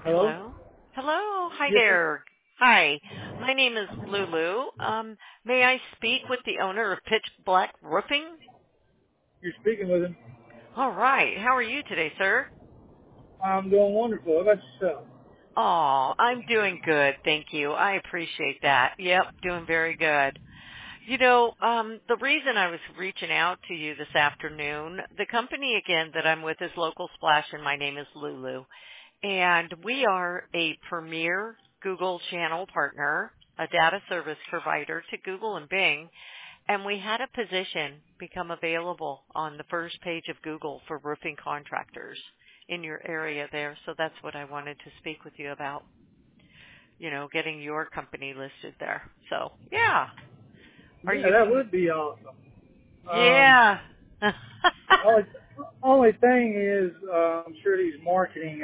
Hello? Hello? Hello. Hi Yes, sir. there. Hi. My name is Lulu. May I speak with the owner of Pitch Black Roofing? You're speaking with him. All right. How are you today, sir? I'm doing wonderful. How about yourself? Oh, I'm doing good. Thank you. I appreciate that. Yep, doing very good. The reason I was reaching out to you this afternoon, the company again that I'm with is Local Splash and my name is Lulu. And we are a premier Google channel partner, a data service provider to Google and Bing, and we had a position become available on the first page of Google for roofing contractors in your area there. So that's what I wanted to speak with you about, getting your company listed there. So, yeah. Are Yeah, you that would be awesome. Um, Yeah. only, only thing is, I'm sure these marketing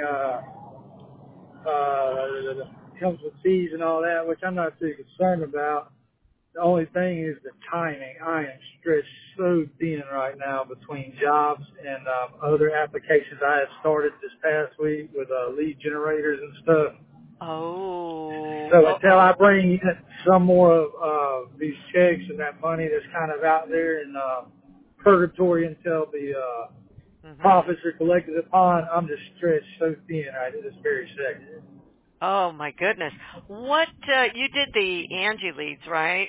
comes with fees and all that, which I'm not too concerned about. The only thing is the timing. I am stretched so thin right now between jobs and other applications I have started this past week with lead generators and stuff. Oh. So until Uh-oh. I bring in some more of these checks and that money that's kind of out there in purgatory until the Mhm. profits are collected upon, I'm just stretched so thin right at this very second. Oh my goodness. What you did the Angie leads, right?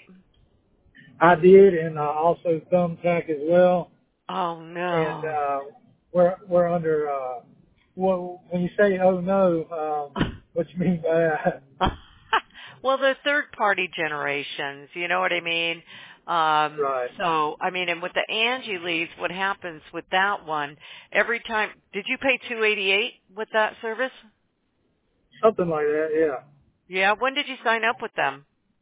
I did, and also Thumbtack as well. Oh And no. we're under. Well, when you say "oh no," what you mean by that? Well, the third party generations, you know what I mean? Right, And with the Angie leads, what happens with that one, every time, did you pay 288 with that service? something like that. Yeah. Yeah. When did you sign up with them?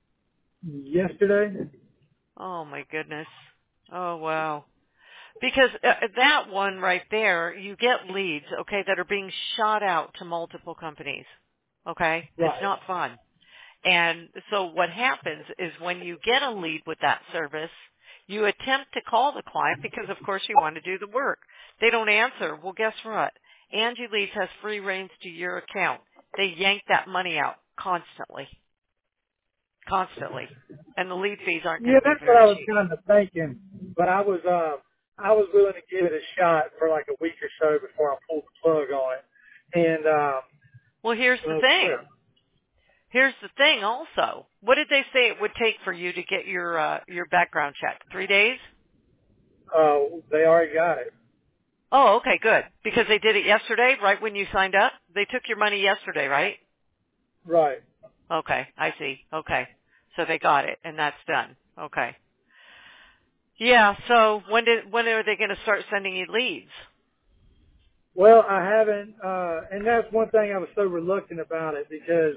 Yesterday. Oh my goodness. Oh wow. Because that one right there, you get leads, okay, that are being shot out to multiple companies. Okay? It's Right. not fun. And so what happens is when you get a lead with that service, you attempt to call the client because of course you want to do the work. They don't answer. Well, guess what? Angie Leads has free reigns to your account. They yank that money out constantly. Constantly. And the lead fees aren't going Yeah, to be that's what very I was cheap. kind of thinking. But I was willing to give it a shot for like a week or so before I pulled the plug on it. And Well, here's the thing. Here's the thing also. What did they say it would take for you to get your background check? 3 days? they already got it. Oh, okay, good. Because they did it yesterday, right when you signed up? They took your money yesterday, right? Right. Okay, I see. Okay. So they got it and that's done. Okay. Yeah, so when are they going to start sending you leads? Well, I haven't, and that's one thing I was so reluctant about it because,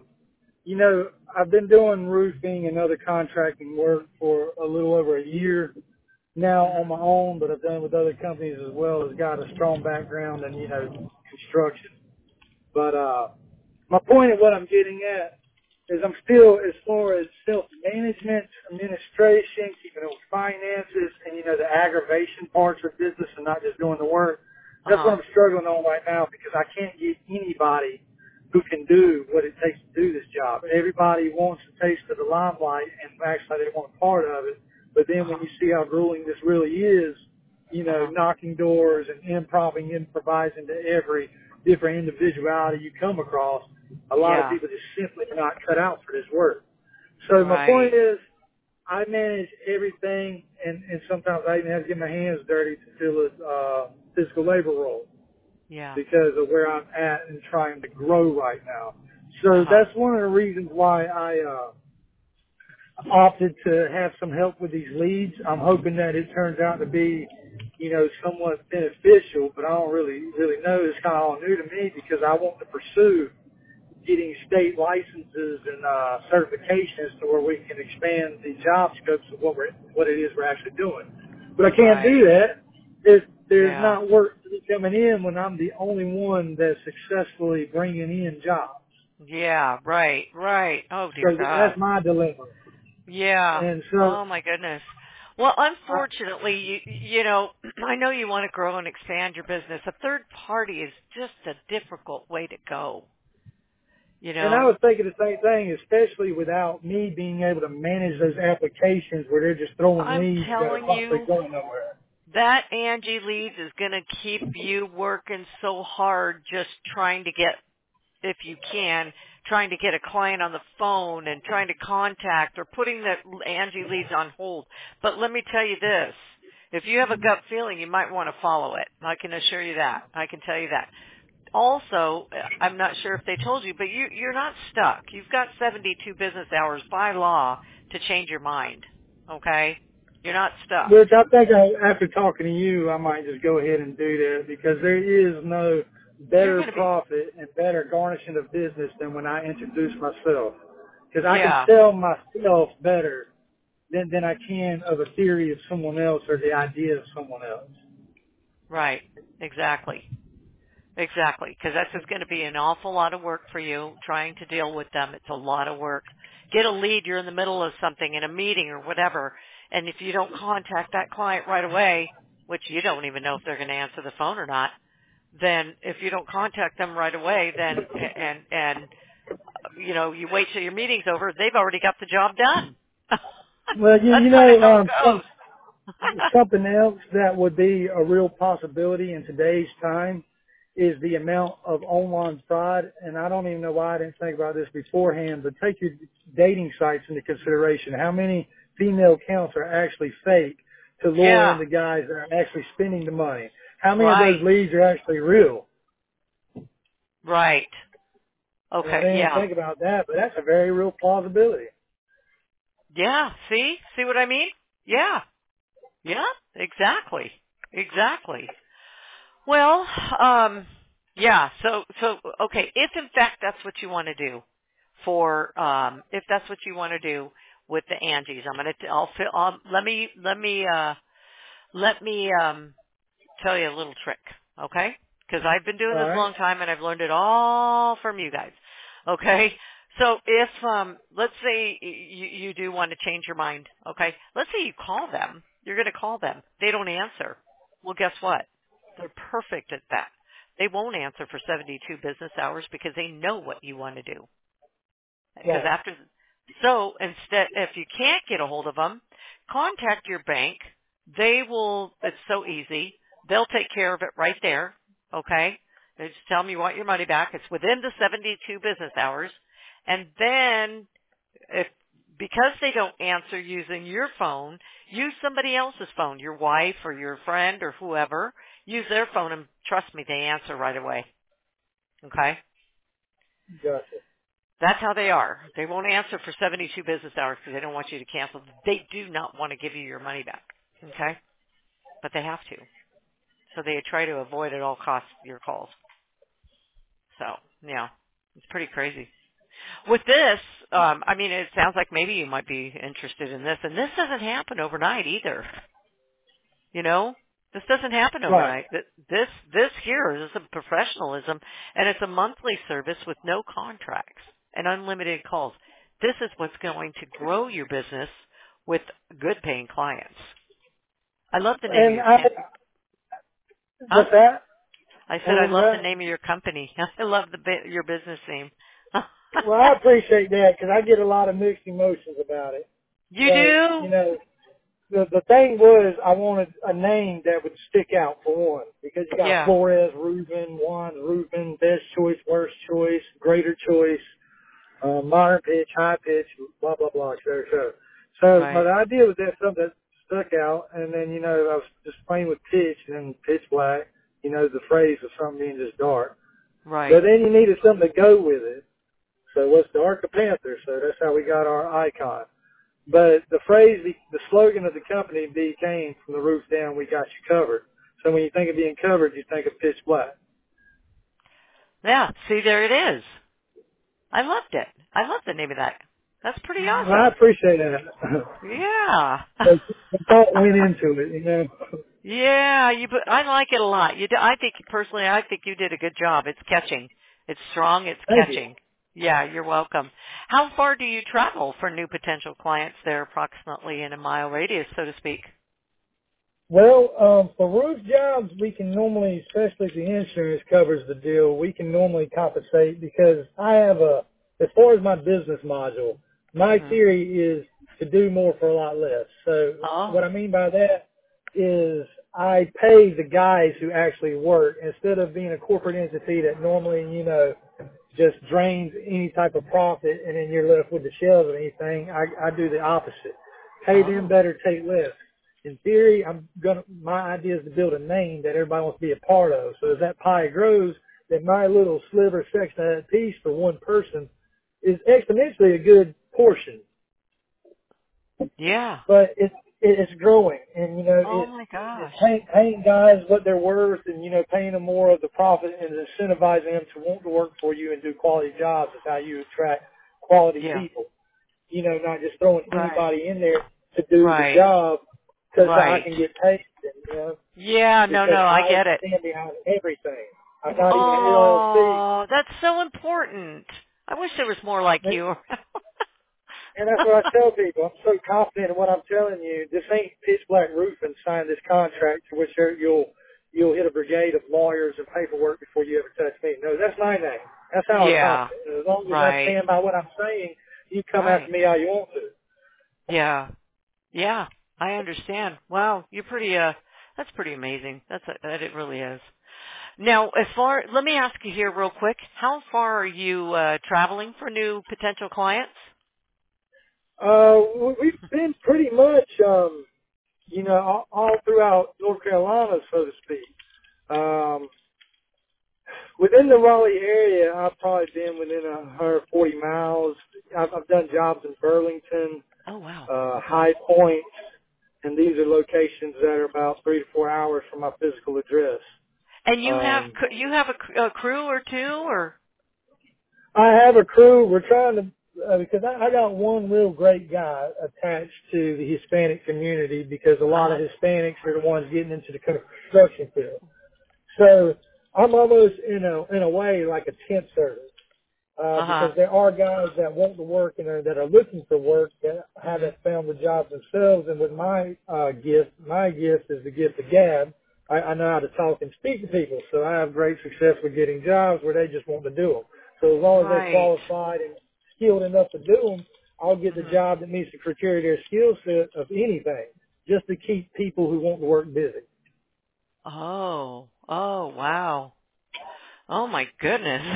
I've been doing roofing and other contracting work for a little over a year now on my Mhm. own, but I've done it with other companies as well. Has got a strong background in, construction. But my point of what I'm getting at is I'm still, as far as self-management, administration, keeping up with finances, and, the aggravation parts of business and not just doing the work. That's Uh-huh. what I'm struggling on right now because I can't get anybody who can do what it takes to do this job. Everybody wants a taste of the limelight, and actually they want a part of it. But then when Uh-huh. you see how grueling this really is, Uh-huh. knocking doors and improvising to every different individuality you come across, a lot of Yeah. people just simply are not cut out for this work. So my point Right. is, I manage everything, and sometimes I even have to get my hands dirty to fill a physical labor role Yeah. because of where I'm at and trying to grow right now. So Uh-huh. that's one of the reasons why I opted to have some help with these leads. I'm hoping that it turns out to be, somewhat beneficial, but I don't really know. It's kind of all new to me because I want to pursue getting state licenses and certifications to where we can expand the job scopes of what it is we're actually doing. But I can't do Right. that if there's Yeah. not work coming in when I'm the only one that's successfully bringing in jobs. Yeah, right. Right. Oh dear So God. that's my dilemma. Yeah. And so Oh my goodness. Well, I, unfortunately, I know you want to grow and expand your business. A third party is just a difficult way to go. You And I know, was thinking the same thing, especially without me being able to manage those applications where they're just throwing I'm leads that are telling possibly you, going nowhere. that Angie Leads is going to keep you working so hard just trying to get, if you can, trying to get a client on the phone and trying to contact or putting the Angie Leads on hold. But let me tell you this. If you have a gut feeling, you might want to follow it. I can assure you that. I can tell you that. Also, I'm not sure if they told you, but you're not stuck. You've got 72 business hours by law to change your mind. Okay? You're not stuck. Which I think after talking to you, I might just go ahead and do that because there is no You're better going to be, profit and better garnishing of business than when I introduce myself. Because I can yeah, sell myself better than I can of a theory of someone else or the idea of someone else. right. Exactly. Exactly. Because that's just going to be an awful lot of work for you trying to deal with them. It's a lot of work. Get a lead. You're in the middle of something in a meeting or whatever. And if you don't contact that client right away, which you don't even know if they're going to answer the phone or not, then if you don't contact them right away, then, and you know, you wait till your meeting's over, they've already got the job done. Well, That's kind of how it goes. something else that would be a real possibility in today's time is the amount of online fraud. And I don't even know why I didn't think about this beforehand, but take your dating sites into consideration. How many female accounts are actually fake to lure in Yeah, the guys that are actually spending the money? How many of those right, leads are actually real? right. And I Okay, didn't even yeah. think about that, but that's a very real plausibility. Yeah, see? See what I mean? Yeah. Yeah, exactly. Exactly. Well, yeah, so okay, if in fact that's what you want to do for if that's what you want to do with the Angies, let me tell you a little trick, okay? Because I've been doing All this a right. long time and I've learned it all from you guys. Okay? So if let's say you do want to change your mind, okay? Let's say you call them. You're going to call them. They don't answer. Well, guess what? They're perfect at that. They won't answer for 72 business hours because they know what you want to do. Because Right. so instead, if you can't get a hold of them, contact your bank. They will, it's so easy. They'll take care of it right there. Okay? They just tell them you want your money back. It's within the 72 business hours. And then because they don't answer using your phone, use somebody else's phone, your wife or your friend or whoever. Use their phone and trust me, they answer right away. Okay? Gotcha. That's how they are. They won't answer for 72 business hours because they don't want you to cancel. They do not want to give you your money back. Okay? But they have to. So they try to avoid at all costs your calls. So, yeah. It's pretty crazy. With this, I mean, it sounds like maybe you might be interested in this. And this doesn't happen overnight either. You know? This doesn't happen Right. overnight. This here is a professionalism, and it's a monthly service with no contracts and unlimited calls. This is what's going to grow your business with good paying clients. I love the name of And your I, huh? what's that? I said What I was love the that? name of your company. I love your business name. Well, I appreciate that because I get a lot of mixed emotions about it. You But, do? you know, the thing was I wanted a name that would stick out for one because you got Yeah. Flores, Reuben, Juan, Reuben, best choice, worst choice, greater choice, modern pitch, high pitch, blah, blah, blah, et cetera, et cetera. So my Right. idea was that something that stuck out and then, you know, I was just playing with pitch and pitch black, you know, the phrase of something being just dark. Right. But then you needed something to go with it. So what's dark? A panther. So that's how we got our icon. But the phrase, the slogan of the company became from the roof down, we got you covered. So when you think of being covered, you think of pitch black. Yeah. See, there it is. I loved it. I love the name of that. That's pretty Well, I awesome. appreciate that. Yeah. The thought went into it, you know. Yeah, I like it a lot. I think personally, I think you did a good job. It's catching. It's strong. It's Thank you. catching. Yeah, you're welcome. How far do you travel for new potential clients? They're approximately in a mile radius, so to speak. Well, for roof jobs, we can normally, especially if the insurance covers the deal, we can normally compensate because I have a as far as my business module, my Mhm. theory is to do more for a lot less. So what Oh. I mean by that is I pay the guys who actually work instead of being a corporate entity that normally, just drains any type of profit and then you're left with the shells or anything. I do the opposite. Pay them Oh. better, take less. In theory, my idea is to build a name that everybody wants to be a part of. So as that pie grows, then my little sliver section of that piece for one person is exponentially a good portion. Yeah. But it's growing, and Oh my it's gosh. paying guys what they're worth, and paying them more of the profit, and incentivizing them to want to work for you and do quality jobs is how you attract quality Yeah. people. Not just throwing Right. anybody in there to do the Right. job because I Right. can get paid. Yeah, no, Because no, I I get it. stand behind everything. I'm not even an LLC. Oh, that's so important. I wish there was more like you. And that's what I tell people. I'm so confident in what I'm telling you. This ain't pitch black roofing. Sign this contract to which you'll hit a brigade of lawyers and paperwork before you ever touch me. No, that's my name. That's how I'm Yeah. confident. And as long as I Right. stand by what I'm saying, you come after Right. me how you want to. Yeah. Yeah. I understand. Wow, you're pretty that's pretty amazing. That it really is. Now, let me ask you here real quick. How far are you traveling for new potential clients? We've been pretty much, all throughout North Carolina, so to speak. Um, Within the Raleigh area, I've probably been within 140 miles. I've done jobs in Burlington, Oh wow. High Point, and these are locations that are about 3 to 4 hours from my physical address. And Um, you have a crew or two or I have a crew. We're trying to because I got one real great guy attached to the Hispanic community because a lot of uh-huh. Hispanics are the ones getting into the construction field. So I'm almost in a way like a tent service. Uh-huh. Because there are guys that want to work and that are looking for work that Mhm. haven't found the jobs themselves. And with my gift is the gift of gab. I know how to talk and speak to people, so I have great success with getting jobs where they just want to do them. So as long as they're Right. qualified and skilled enough to do them, I'll get the Mhm. job that meets the criteria of their skill set of anything, just to keep people who want to work busy. Oh. Oh, wow. Oh my goodness.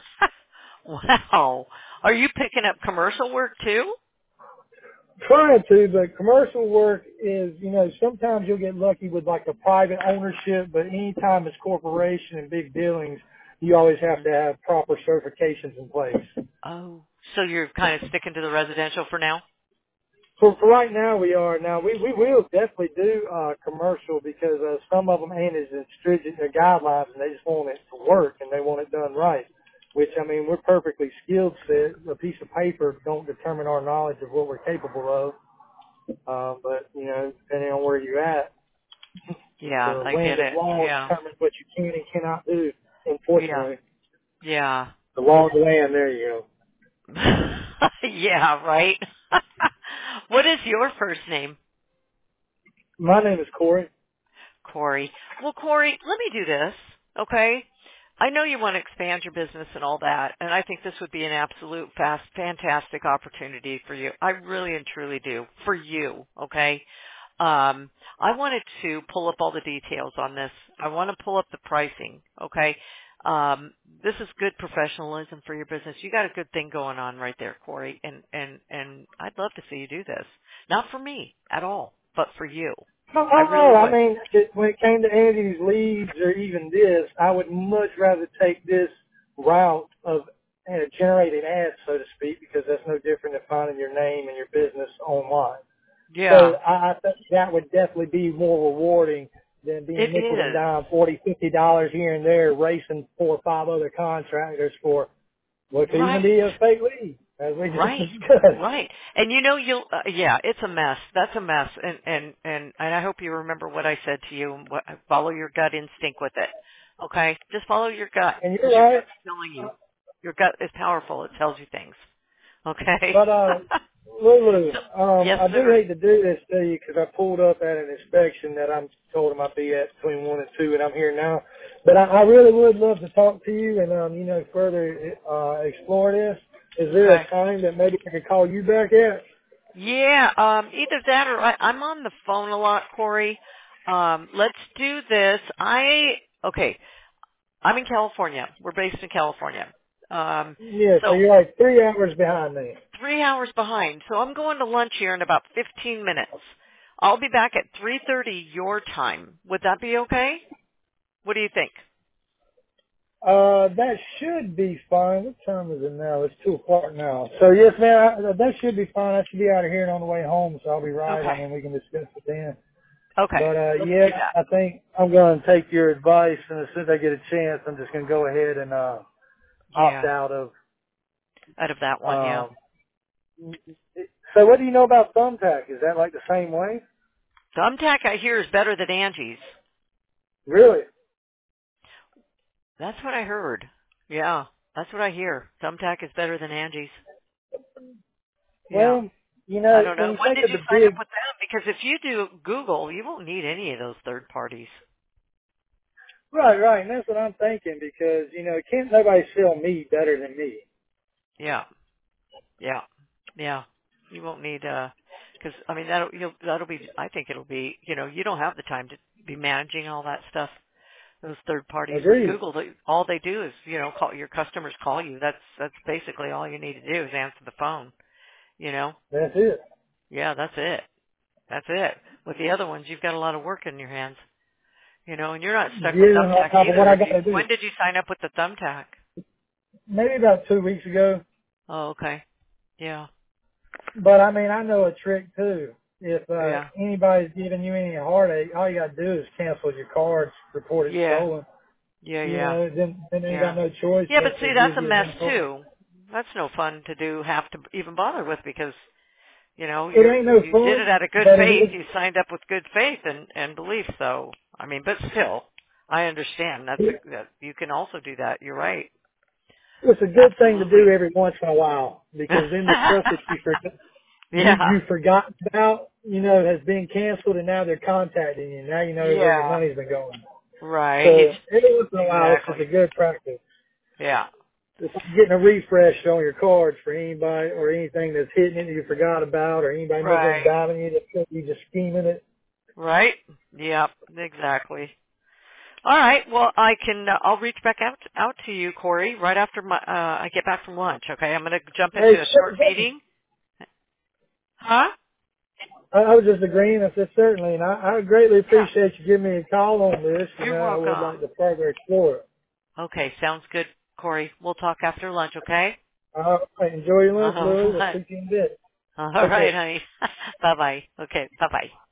Wow. Are you picking up commercial work too? Trying to, but commercial work is, sometimes you'll get lucky with like a private ownership, but anytime it's corporation and big dealings, you always have Mhm. to have proper certifications in place. Oh. So you're kind of sticking to the residential for now? For right now we are. Now we will definitely do, commercial because, some of them ain't as stringent their guidelines and they just want it to work and they want it done right. Which, I mean, we're perfectly skilled set. A piece of paper don't determine our knowledge of what we're capable of. But, depending on where you're at, Yeah, the I land get of it. law Yeah. determines what you can and cannot do, Yeah. unfortunately. Yeah. The law of the land, there you go. Yeah, right. What is your first name? My name is Corey. Corey. Well, Corey, let me do this, okay? I know you want to expand your business and all that, and I think this would be an absolute fantastic opportunity for you. I really and truly do. For you, okay? I wanted to pull up all the details on this. I want to pull up the pricing, okay? This is good professionalism for your business. You got a good thing going on right there, Corey, and I'd love to see you do this. Not for me at all, but for you. I really I would. mean, when it came to any of these leads or even this, I would much rather take this route of generating ads, so to speak, because that's no different than finding your name and your business online. So Yeah, I think that would definitely be more rewarding than being it nickel and is. dime, $40, $50 here and there, racing 4 or 5 other contractors for what could even Right. be a fake lead, as we just Right. discussed. Right. And you'll yeah, it's a mess. That's a mess. And I hope you remember what I said to you and follow your gut instinct with it. Okay? Just follow your gut And you're because your right. gut's telling you. Your gut is powerful. It tells you things. Okay? But, Lulu, So, yes, I do sir. hate to do this to you because I pulled up at an inspection that I'm told him I'd be at between 1 and 2, and I'm here now. But I really would love to talk to you and, further explore this. Is there Okay. a time that maybe I could call you back at? Yeah, either that or I'm on the phone a lot, Corey. Let's do this. Okay, I'm in California. We're based in California. Yeah, so So you're like 3 hours behind me. 3 hours behind. So I'm going to lunch here in about 15 minutes. I'll be back at 3:30 your time. Would that be okay? What do you think? That should be fine. What time is it now? It's 2 o'clock now. So yes, man, that should be fine. I should be out of here and on the way home, so I'll be right, Okay. and then we can discuss it then. Okay. But Let's yeah, do that. I think I'm going to take your advice, and as soon as I get a chance, I'm just going to go ahead and opt Yeah. out of. Out of that one, yeah. Um, so what do you know about Thumbtack? Is that like the same way? Thumbtack I hear is better than Angie's. Really? That's what I heard. Yeah, that's what I hear. Thumbtack is better than Angie's. Yeah. Well, I don't when know. you When think did of you the sign up big, with them? Because if you do Google, you won't need any of those third parties. right, and that's what I'm thinking because can't nobody sell me better than me. Yeah. Yeah. Yeah. You won't need because I mean that'll be I think it'll be you don't have the time to be managing all that stuff. Those third parties with Agreed. Google, all they do is call your customers call you. That's basically all you need to do is answer the phone. You know. That's it. Yeah, that's it. That's it. With the other ones, you've got a lot of work in your hands. And you're not stuck with Yeah, on Thumbtack top of what either. I got to do. When did you sign up with the Thumbtack? Maybe about 2 weeks ago. Oh, okay. Yeah. But I mean, I know a trick too. If Yeah. anybody's giving you any heartache, all you got to do is cancel your cards, report it Yeah. stolen. Yeah, yeah. Then you got Yeah. no choice Yeah, but but see, to that's give a you a mess new card. too. That's no fun to have to even bother with because, It ain't no you did it fun, out of good but it faith. is. You signed up with good faith and belief. So, I mean, but still, I understand. That you can also do that. You're right. It's a good thing to Absolutely. do every once in a while because then the stuff that Yeah. you forgot about, has been canceled, and now they're contacting you. Now you know where your Yeah. money's been going. Right. So every once in a while, it's just Exactly. a good practice. Yeah. It's like getting a refresh on your cards for anybody or anything that's hitting it that you forgot about, or anybody nickel and Right. diming you that you just scheming it. Right. Yep. Exactly. All right. Well, I'll reach back out to you, Corey, right after I get back from lunch. Okay. I'm going to jump Hey, into a short meeting. Huh? I was just agreeing. I said certainly, and I greatly Yeah. appreciate you giving me a call on this. You're I would welcome. like to further explore it. Okay. Sounds good, Corey. We'll talk after lunch. Okay. Enjoy your lunch, All Louis. I'll right. speak to you in a bit. All Take right, care. honey. Bye bye. Okay. Bye bye.